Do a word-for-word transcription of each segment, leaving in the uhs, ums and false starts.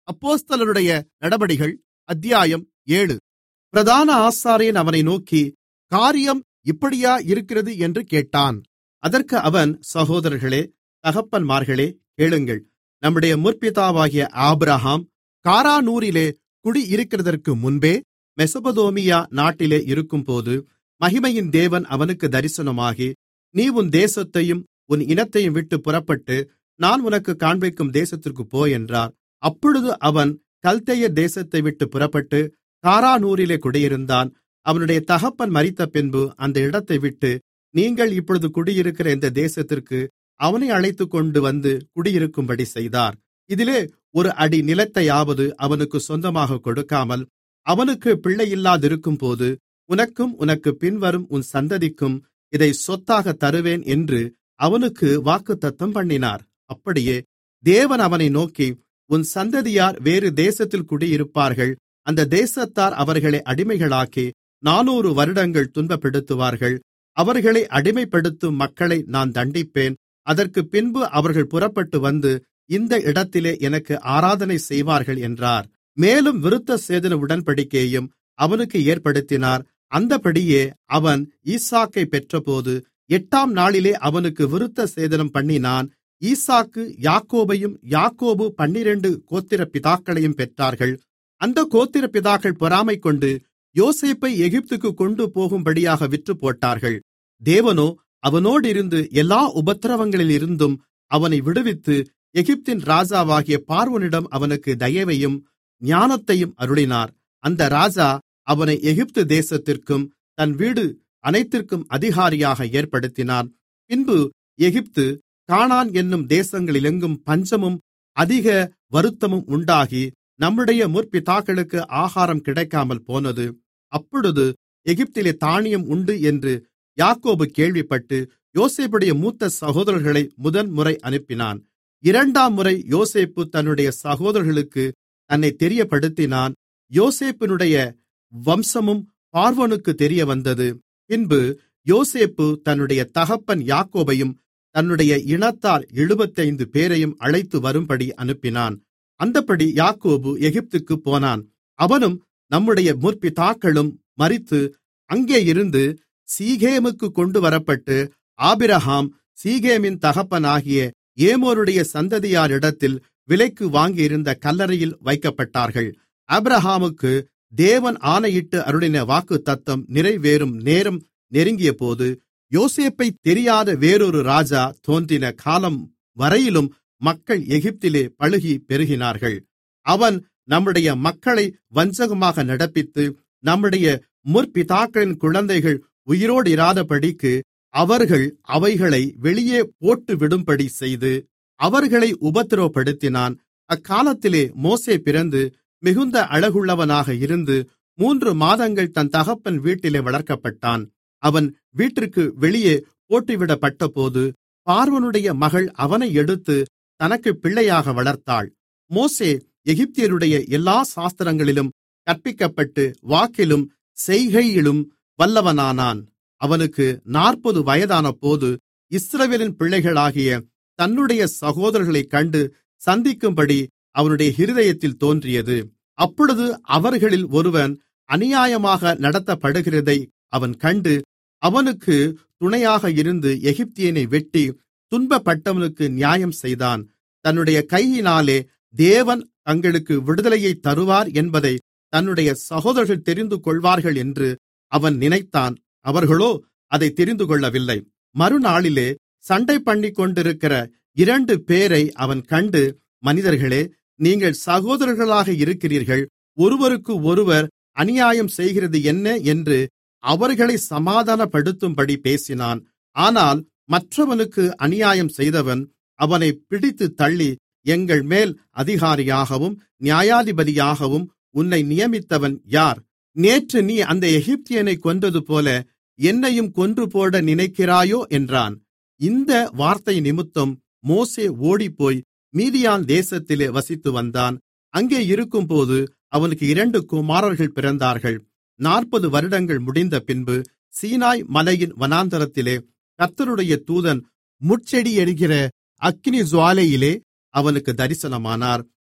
அப்போஸ்தலருடைய நடபடிகள் அத்தியாயம் ஏழு. பிரதான ஆசாரியன் அவனை நோக்கி, காரியம் இப்படியா இருக்கிறது என்று கேட்டான். அதற்கு அவன், சகோதரர்களே, தகப்பன்மார்களே, கேளுங்கள். நம்முடைய முற்பிதாவாகிய ஆபிரகாம் காரானூரிலே குடியிருக்கிறதற்கு முன்பே மெசொப்பொத்தாமியா நாட்டிலே இருக்கும்போது மகிமையின் தேவன் அவனுக்கு தரிசனமாகி, நீ உன் தேசத்தையும் உன் இனத்தையும் விட்டு புறப்பட்டு நான் உனக்குக் காண்பிக்கும் தேசத்திற்குப் போ என்றார். அப்பொழுது அவன் கல்தேயர் தேசத்தை விட்டு புறப்பட்டு காரானூரிலே குடியிருந்தான். அவனுடைய தகப்பன் மரித்தபின்பு அந்த இடத்தை விட்டு, நீங்கள் இப்பொழுது குடியிருக்கிற இந்த தேசத்திற்கு அவனை அழைத்துக்கொண்டு வந்து குடியிருக்கும்படி செய்தார். இதிலே ஒரு அடி நிலத்தையாவது அவனுக்கு சொந்தமாகக் கொடுக்காமல், அவனுக்கு பிள்ளையில்லாதிருக்கும்போது உனக்கும் உனக்குப் பின்வரும் உன் சந்ததிக்கும் இதை சொத்தாகத் தருவேன் என்று அவனுக்கு வாக்குத்தத்தம் பண்ணினார். அப்படியே தேவன் அவனை நோக்கி, உன் சந்ததியார் வேறு தேசத்தில் குடியிருப்பார்கள். அந்த தேசத்தார் அவர்களை அடிமைகளாக்கி நானூறு வருடங்கள் துன்பப்படுத்துவார்கள். அவர்களை அடிமைப்படுத்தும் மக்களை நான் தண்டிப்பேன். அதற்குப் பின்பு அவர்கள் புறப்பட்டு வந்து இந்த இடத்திலே எனக்கு ஆராதனை செய்வார்கள் என்றார். மேலும் விருத்தசேதன உடன்படிக்கையையும் அவனுக்கு ஏற்படுத்தினார். அந்தப்படியே அவன் ஈசாக்கைப் பெற்றபோது எட்டாம் நாளிலே அவனுக்கு விருத்தசேதனம் பண்ணினான். ஈசாக்கு யாக்கோபையும், யாக்கோபு பன்னிரண்டு கோத்திர பிதாக்களையும் பெற்றார்கள். அந்த கோத்திர பிதாக்கள் பொறாமைகொண்டு யோசேப்பை எகிப்துக்குக் கொண்டு போகும்படியாக விற்றுப்போட்டார்கள். தேவனோ அவனோடிருந்து எல்லா உபத்திரவங்களிலிருந்தும் அவனை விடுவித்து எகிப்தின் ராஜாவாகிய பார்வோனிடம் அவனுக்கு தயவையும் ஞானத்தையும் அருளினார். அந்த ராஜா அவனை எகிப்து தேசத்திற்கும் தன் வீடு அனைத்திற்கும் அதிகாரியாக ஏற்படுத்தினான். பின்பு எகிப்து, கானான் என்னும் தேசங்களிலெங்கும் பஞ்சமும் அதிக வருத்தமும் உண்டாகி நம்முடைய முற்பிதாக்களுக்கு ஆகாரம் கிடைக்காமல் போனது. அப்பொழுது எகிப்திலே தானியம் உண்டு என்று யாக்கோபு கேள்விப்பட்டு யோசேப்புடைய மூத்த சகோதரர்களை முதன்முறை அனுப்பினான். இரண்டாம் முறை யோசேப்பு தன்னுடைய சகோதரர்களுக்கு தன்னை தெரியப்படுத்தினான். யோசேப்பினுடைய வம்சமும் பார்வோனுக்கு தெரியவந்தது. பின்பு யோசேப்பு தன்னுடைய தகப்பன் யாக்கோபையும் தன்னுடைய இனத்தார் எழுபத்தைந்து பேரையும் அழைத்து வரும்படி அனுப்பினான். அந்தப்படி யாக்கோபு எகிப்துக்குப் போனான். அவனும் நம்முடைய முற்பிதாக்களும் மரித்து அங்கேயிருந்து சீகேமுக்கு கொண்டுவரப்பட்டு, ஆபிரகாம் சீகேமின் தகப்பனாகிய ஏமோருடைய சந்ததியாரிடத்தில் விலைக்கு வாங்கியிருந்த கல்லறையில் வைக்கப்பட்டார்கள். ஆபிரகாமுக்கு தேவன் ஆணையிட்டு அருளின வாக்குத்தத்தம் நிறைவேறும் நேரம் நெருங்கியபோது, யோசேப்பை தெரியாத வேறொரு ராஜா தோன்றின காலம் வரையிலும் மக்கள் எகிப்திலே பலுகி பெருகினார்கள். அவன் நம்முடைய மக்களை வஞ்சகமாக நடப்பித்து, நம்முடைய முற்பிதாக்களின் குழந்தைகள் உயிரோடிராதபடிக்கு அவர்கள் அவைகளை வெளியே போட்டுவிடும்படி செய்து அவர்களை உபத்திரவப்படுத்தினான். அக்காலத்திலே மோசே பிறந்து மிகுந்த அழகுள்ளவனாக இருந்து மூன்று மாதங்கள் தன் தகப்பன் வீட்டிலே வளர்க்கப்பட்டான். அவன் வீட்டிற்கு வெளியே போட்டுவிடப்பட்டபோது பார்வோனுடைய மகள் அவனை எடுத்து தனக்கு பிள்ளையாக வளர்த்தாள். மோசே எகிப்தியருடைய எல்லா சாஸ்திரங்களிலும் கற்பிக்கப்பட்டு வாக்கிலும் செய்கையிலும் வல்லவனானான். அவனுக்கு நாற்பது வயதானபோது இஸ்ரவேலின் பிள்ளைகளாகிய தன்னுடைய சகோதரர்களைக் கண்டு சந்திக்கும்படி அவனுடைய இருதயத்தில் தோன்றியது. அப்பொழுது அவர்களில் ஒருவன் அநியாயமாக நடத்தப்படுகிறதை அவன் கண்டு, அவனுக்கு துணையாக இருந்து எகிப்தியனை வெட்டி துன்பப்பட்டவனுக்கு நியாயம் செய்தான். தன்னுடைய கையினாலே தேவன் தங்களுக்கு விடுதலையை தருவார் என்பதை தன்னுடைய சகோதரர்கள் தெரிந்து கொள்வார்கள் என்று அவன் நினைத்தான். அவர்களோ அதை தெரிந்து கொள்ளவில்லை. மறுநாளிலே சண்டை பண்ணிக்கொண்டிருக்கிற இரண்டு பேரை அவன் கண்டு, மனிதர்களே, நீங்கள் சகோதரர்களாக இருக்கிறீர்கள், ஒருவருக்கு ஒருவர் அநியாயம் செய்கிறது என்ன என்று அவர்களை சமாதானப்படுத்தும்படி பேசினான். ஆனால் மற்றவனுக்கு அநியாயம் செய்தவன் அவனை பிடித்து தள்ளி, எங்கள் மேல் அதிகாரியாகவும் நியாயாதிபதியாகவும் உன்னை நியமித்தவன் யார்? நேற்று நீ அந்த எகிப்தியனை கொன்றதுபோல என்னையும் கொன்றுபோட நினைக்கிறாயோ என்றான். இந்த வார்த்தை நிமித்தம் மோசே ஓடிப்போய் மீதியான் தேசத்திலே வசித்து வந்தான். அங்கே இருக்கும்போது அவனுக்கு இரண்டு குமாரர்கள் பிறந்தார்கள். நாற்பது வருடங்கள் முடிந்த பின்பு சீனாய் மலையின் வனாந்தரத்திலே கர்த்தருடைய தூதன் முட்செடி எரிகிற அக்கினி ஜுவாலையிலே அவனுக்கு தரிசனமானார்.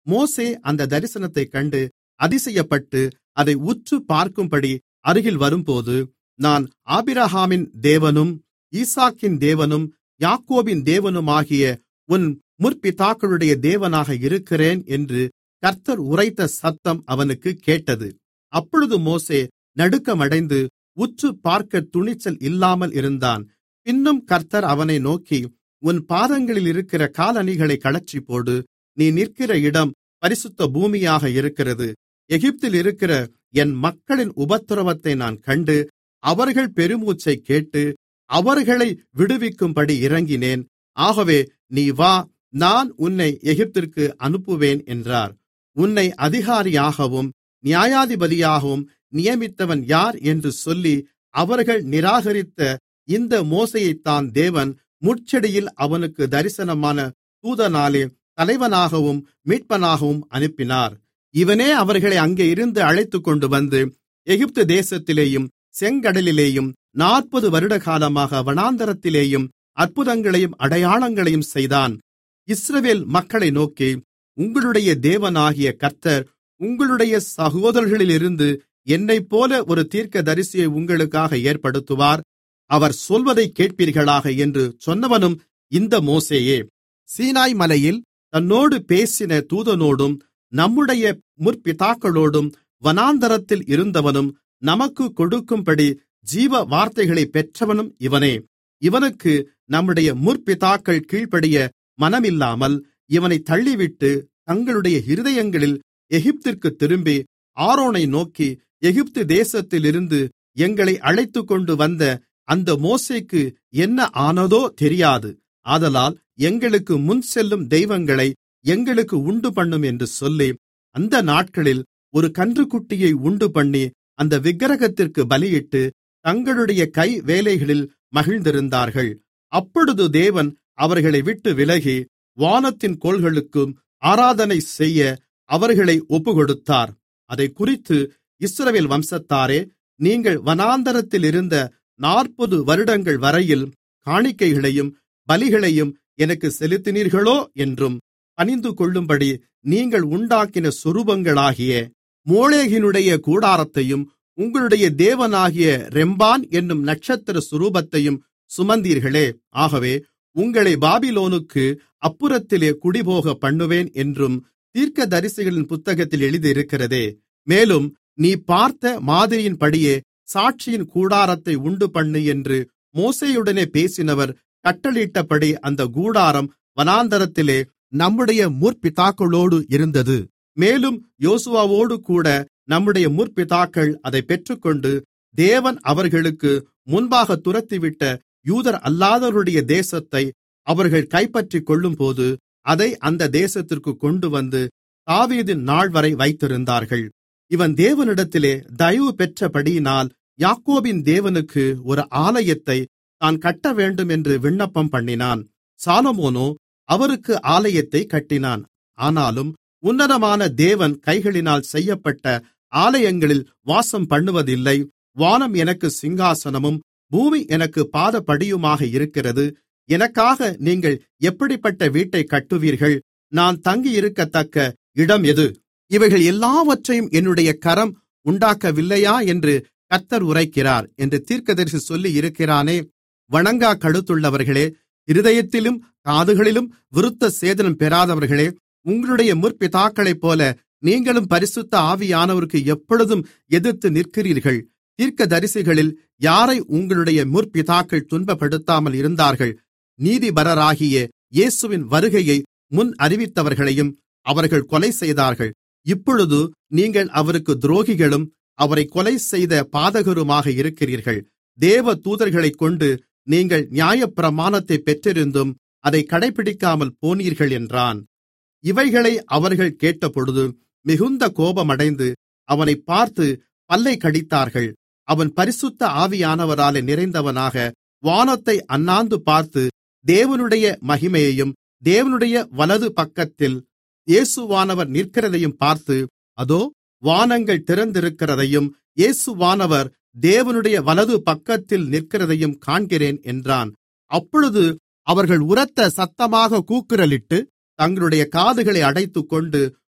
மோசே அந்த தரிசனத்தைக் கண்டு அதிசயப்பட்டு அதை உற்று பார்க்கும்படி அருகில் வரும்போது, நான் ஆபிரகாமின் தேவனும் ஈசாக்கின் தேவனும் யாக்கோபின் தேவனுமாகிய உன் முற்பிதாக்களுடைய தேவனாக இருக்கிறேன் என்று கர்த்தர் உரைத்த சத்தம் அவனுக்குக் கேட்டது. அப்பொழுது மோசே நடுக்கமடைந்து உற்று பார்க்க துணிச்சல் இல்லாமல் இருந்தான். பின்னும் கர்த்தர் அவனை நோக்கி, உன் பாதங்களில் இருக்கிற காலணிகளைக் கழற்றிப்போடு, நீ நிற்கிற இடம் பரிசுத்த பூமியாக இருக்கிறது. எகிப்தில் இருக்கிற என் மக்களின் உபத்திரவத்தை நான் கண்டு அவர்கள் பெருமூச்சைக் கேட்டு அவர்களை விடுவிக்கும்படி இறங்கினேன். ஆகவே நீ வா, நான் உன்னை எகிப்திற்கு அனுப்புவேன் என்றார். உன்னை அதிகாரியாகவும் நியாயாதிபதியாகவும் நியமித்தவன் யார் என்று சொல்லி அவர்கள் நிராகரித்த இந்த மோசேயைத்தான் தேவன் முட்செடியில் அவனுக்கு தரிசனமான தூதனாலே தலைவனாகவும் மீட்பனாகவும் அனுப்பினார். இவனே அவர்களை அங்கே இருந்து அழைத்துக்கொண்டு வந்து எகிப்து தேசத்திலேயும் செங்கடலிலேயும் நாற்பது வருடகாலமாக வனாந்தரத்திலேயும் அற்புதங்களையும் அடையாளங்களையும் செய்தான். இஸ்ரவேல் மக்களை நோக்கி, உங்களுடைய தேவனாகிய கர்த்தர் உங்களுடைய சகோதரர்களிலிருந்து என்னைப்போல ஒரு தீர்க்கதரிசியை உங்களுக்காக ஏற்படுத்துவார். அவர் சொல்வதைக் கேட்பீர்களாக என்று சொன்னவனும் இந்த மோசேயே. சீனாய் மலையில் தன்னோடு பேசின தூதனோடும் நம்முடைய முற்பிதாக்களோடும் வனாந்தரத்தில் இருந்தவனும் நமக்கு கொடுக்கும்படி ஜீவ வார்த்தைகளைப் பெற்றவனும் இவனே. இவனுக்கு நம்முடைய முற்பிதாக்கள் கீழ்ப்படிய மனமில்லாமல் இவனை தள்ளிவிட்டு தங்களுடைய இருதயங்களில் எகிப்திற்கு திரும்பி ஆரோனை நோக்கி, எகிப்து தேசத்திலிருந்து எங்களை அழைத்துக்கொண்டு வந்த அந்த மோசேக்கு என்ன ஆனதோ தெரியாது. ஆதலால் எங்களுக்கு முன்செல்லும் தெய்வங்களை எங்களுக்கு உண்டுபண்ணும் என்று சொல்லி அந்த நாட்களில் ஒரு கன்றுக்குட்டியை உண்டுபண்ணி அந்த விக்கிரகத்திற்கு பலியிட்டு தங்களுடைய கை வேலைகளில் மகிழ்ந்திருந்தார்கள். அப்பொழுது தேவன் அவர்களை விட்டு விலகி வானத்தின் கோள்களுக்கும் ஆராதனை செய்ய அவர்களை ஒப்புக்கொடுத்தார். அதைக்குறித்து இஸ்ரவேல் வம்சத்தாரே, நீங்கள் வனாந்தரத்தில் இருந்த நாற்பது வருடங்கள் வரையில் காணிக்கைகளையும் பலிகளையும் எனக்கு செலுத்தினீர்களோ என்றும், பணிந்து கொள்ளும்படி நீங்கள் உண்டாக்கின சொரூபங்களாகிய மோளேகினுடைய கூடாரத்தையும் உங்களுடைய தேவனாகிய ரெம்பான் என்னும் நட்சத்திர சுரூபத்தையும் சுமந்தீர்களே. ஆகவே உங்களை பாபிலோனுக்கு அப்புறத்திலே குடிபோக பண்ணுவேன் என்றும் தீர்க்கதரிசிகளின் புத்தகத்தில் எழுதியிருக்கிறதே. மேலும் நீ பார்த்த மாதிரியின்படியே சாட்சியின் கூடாரத்தை உண்டுபண்ணு என்று மோசேயுடனே பேசினவர் கட்டளையிட்டபடி அந்த கூடாரம் வனாந்தரத்திலே நம்முடைய முற்பிதாக்களோடு இருந்தது. மேலும் யோசுவாவோடு கூட நம்முடைய முற்பிதாக்கள் அதை பெற்றுக்கொண்டு தேவன் அவர்களுக்கு முன்பாக துரத்திவிட்ட யூதர் அல்லாதவருடைய தேசத்தை அவர்கள் கைப்பற்றிக் கொள்ளும்போது அதை அந்த தேசத்திற்கு கொண்டு வந்து தாவீதின் நாள்வரை வைத்திருந்தார்கள். இவன் தேவனிடத்திலே தயவு பெற்றபடியினால் யாக்கோபின் தேவனுக்கு ஒரு ஆலயத்தை தான் கட்ட வேண்டும் என்று விண்ணப்பம் பண்ணினான். சாலொமோனோ அவருக்கு ஆலயத்தை கட்டினான். ஆனாலும் உன்னதமான தேவன் கைகளினால் செய்யப்பட்ட ஆலயங்களில் வாசம் பண்ணுவதில்லை. வானம் எனக்கு சிங்காசனமும் பூமி எனக்கு பாதபடியுமாக இருக்கிறது. எனக்காக நீங்கள் எப்படிப்பட்ட வீட்டைக் கட்டுவீர்கள்? நான் தங்கியிருக்கத்தக்க இடம் எது? இவைகள் எல்லாவற்றையும் என்னுடைய கரம் உண்டாக்கவில்லையா என்று கர்த்தர் உரைக்கிறார் என்று தீர்க்கதரிசி சொல்லி இருக்கிறானே. வணங்கா கழுத்துள்ளவர்களே, இருதயத்திலும் காதுகளிலும் விருத்த சேதனம் பெறாதவர்களே, உங்களுடைய முற்பிதாக்களைப்போல நீங்களும் பரிசுத்த ஆவியானவருக்கு எப்பொழுதும் எதிர்த்து நிற்கிறீர்கள். தீர்க்கதரிசிகளில் யாரை உங்களுடைய முற்பிதாக்கள் துன்பப்படுத்தாமல் இருந்தார்கள்? நீதிபரராகிய இயேசுவின் வருகையை முன் அறிவித்தவர்களையும் அவர்கள் கொலை செய்தார்கள். இப்பொழுது நீங்கள் அவருக்கு துரோகிகளும் அவரை கொலை செய்த பாதகருமாக இருக்கிறீர்கள். தேவ தூதர்களைக் கொண்டு நீங்கள் நியாயப்பிரமாணத்தைப் பெற்றிருந்தும் அதை கடைபிடிக்காமல் போனீர்கள் என்றான். இவைகளை அவர்கள் கேட்டபொழுது மிகுந்த கோபமடைந்து அவனைப் பார்த்து பல்லை கடித்தார்கள். அவன் பரிசுத்த ஆவியானவராலே நிறைந்தவனாக வானத்தை அண்ணாந்து பார்த்து தேவனுடைய மகிமையையும் தேவனுடைய வலது பக்கத்தில் இயேசுவானவர் நிற்கிறதையும் பார்த்து, அதோ வானங்கள் திறந்திருக்கிறதையும் இயேசுவானவர் தேவனுடைய வலது பக்கத்தில் நிற்கிறதையும் காண்கிறேன் என்றான். அப்பொழுது அவர்கள் உரத்த சத்தமாக கூக்குரலிட்டு தங்களுடைய காதுகளை அடைத்துக்கொண்டு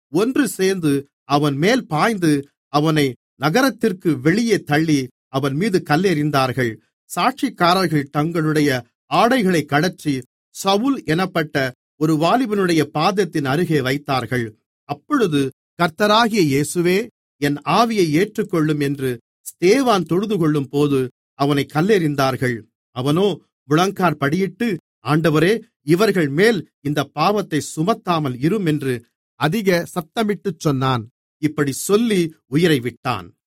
ஒன்று சேர்ந்து அவன் மேல் பாய்ந்து அவனை நகரத்திற்கு வெளியே தள்ளி அவன் மீது கல்லெறிந்தார்கள். சாட்சிக்காரர்கள் தங்களுடைய ஆடைகளைக் கழற்றி சவுல் என்னப்பட்ட ஒரு வாலிபனுடைய பாதத்தின் அருகே வைத்தார்கள். அப்பொழுது, கர்த்தராகிய இயேசுவே, என் ஆவியை ஏற்றுக்கொள்ளும் என்று ஸ்தேவான் தொழுதுகொள்ளும்போது அவனைக் கல்லெறிந்தார்கள். அவனோ முழங்காற்படியிட்டு, ஆண்டவரே, இவர்கள் மேல் இந்தப் பாவத்தைச் சுமத்தாமல் இரும் என்று அதிக சத்தமிட்டுச் சொன்னான். இப்படிச் சொல்லி உயிரை விட்டான்.